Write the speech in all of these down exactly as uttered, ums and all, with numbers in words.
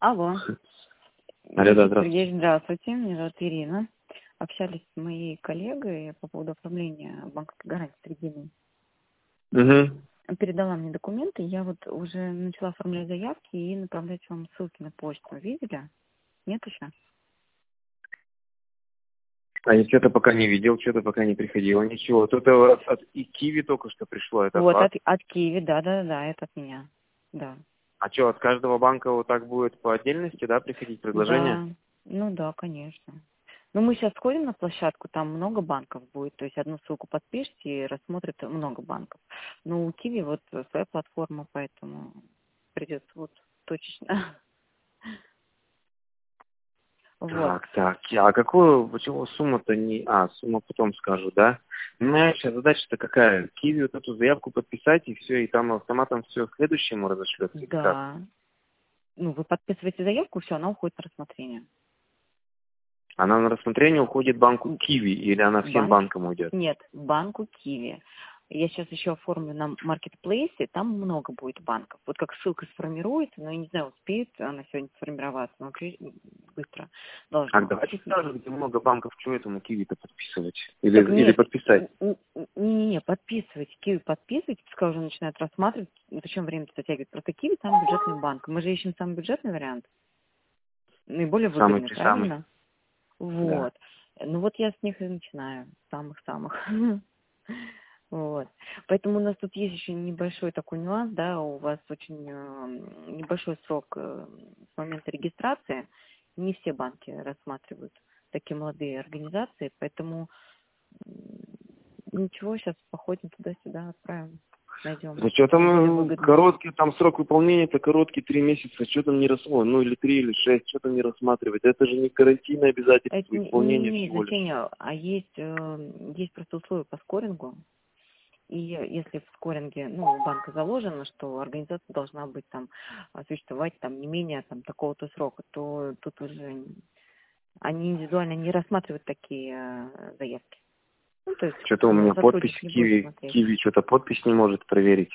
Алло. Алло, да, Сергей, здравствуйте. здравствуйте. Меня зовут Ирина. Общались с моей коллегой по поводу оформления банковской гарантии кредитной. Угу. Передала мне документы. Я вот уже начала оформлять заявки и направлять вам ссылки на почту. Видели? Нет еще? А я что-то пока не видел, что-то пока не приходило, ничего. Тут от, от и Киви только что пришло, это от Вот, вас. от, от Киви, да-да-да, это от меня. Да. А что, от каждого банка вот так будет по отдельности, да, приходить предложение? Да, ну да, конечно. Ну, мы сейчас сходим на площадку, там много банков будет, то есть одну ссылку подпишите и рассмотрит много банков. Но у Киви вот своя платформа, поэтому придется вот точечно. Вот. Так, так, а какую, почему сумма-то не... А, сумма потом скажу, да? У меня сейчас задача-то какая? Киви вот эту заявку подписать, и все, и там автоматом все следующему разошлется, или как? Да. Ну, вы подписываете заявку, все, она уходит на рассмотрение. Она на рассмотрение уходит банку Киви, или она всем Банк... банкам уйдет? Нет, банку Киви. Я сейчас еще оформлю на маркетплейсе, там много будет банков. Вот как ссылка сформируется, но я не знаю, успеет она сегодня сформироваться, но вообще быстро должно. Так, давайте скажем, где много банков, что этому Киви-то подписывать? Или, Так или нет, подписать? не-не-не, подписывайте, Киви подписывайте, пускай уже начинают рассматривать, зачем время затягивать. Просто Киви самый бюджетный банк. Мы же ищем самый бюджетный вариант, наиболее Самый выгодный, при самый. правильно? Да. Вот. Ну вот я с них и начинаю, самых-самых. Вот. Поэтому у нас тут есть еще небольшой такой нюанс, да, у вас очень э, небольшой срок э, с момента регистрации. Не все банки рассматривают такие молодые организации, поэтому м, ничего, сейчас походим туда-сюда, отправим, найдем Ну что наиболее там э, выгодный. короткий, там срок выполнения, это короткий три месяца, что там не рассматривать, ну или три, или шесть, что там не рассматривать, это же не карантинное Это обязательство, не, не исполнение имеет всего лишь. значения, а есть, э, есть просто условия по скорингу. И если в скоринге, ну, у банка заложено, что организация должна быть там, а, существовать там не менее там такого-то срока, то тут уже они индивидуально не рассматривают такие э, заявки. Ну, то есть Что-то у э, меня подпись сотрудник не будет Киви, смотреть. Киви что-то подпись не может проверить.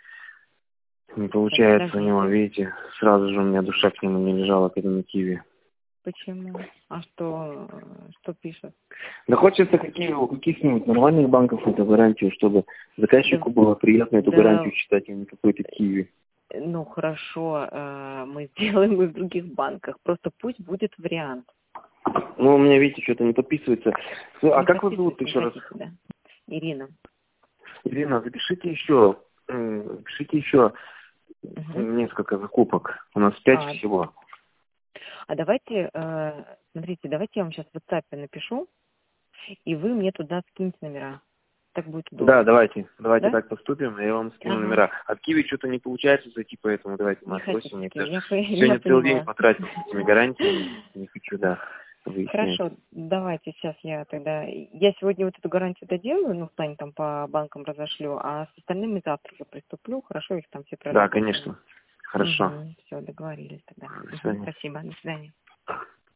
Не Так, получается у него, подождите. видите, сразу же у меня душа к нему не лежала, к этому Киви. Почему? А что, э, что пишет? Да хочется какие, у каких-нибудь нормальных банков эту гарантию, чтобы Да, заказчику было приятно эту гарантию да, читать, а не какой-то Киви. ну, хорошо, э, мы сделаем и в других банках. Просто пусть будет вариант. Ну, у меня, видите, что-то не подписывается. Слушай, а Не как вас зовут подписывать не еще раз? хотите, да? Ирина. Ирина, запишите еще, м, запишите еще Угу. несколько закупок. У нас пять А, всего. А давайте, э, смотрите, давайте я вам сейчас в WhatsApp напишу, и вы мне туда скиньте номера. Так будет Да, удобно. давайте, давайте Да? так поступим, я вам скину Ага. номера. От Киви что-то не получается зайти, поэтому давайте мы Не хотите отбросим. Я скинуть. даже Я, по- я сегодня целый день понимаю. потратил с этими гарантиями, не хочу, да, выяснять. Хорошо, давайте сейчас я тогда... Я сегодня вот эту гарантию доделаю, ну, в плане там по банкам разошлю, а с остальными завтра уже приступлю. Хорошо, их там все Да, проработаем. конечно. Хорошо. Угу. Все, договорились тогда. До Угу. свидания. Спасибо, до свидания.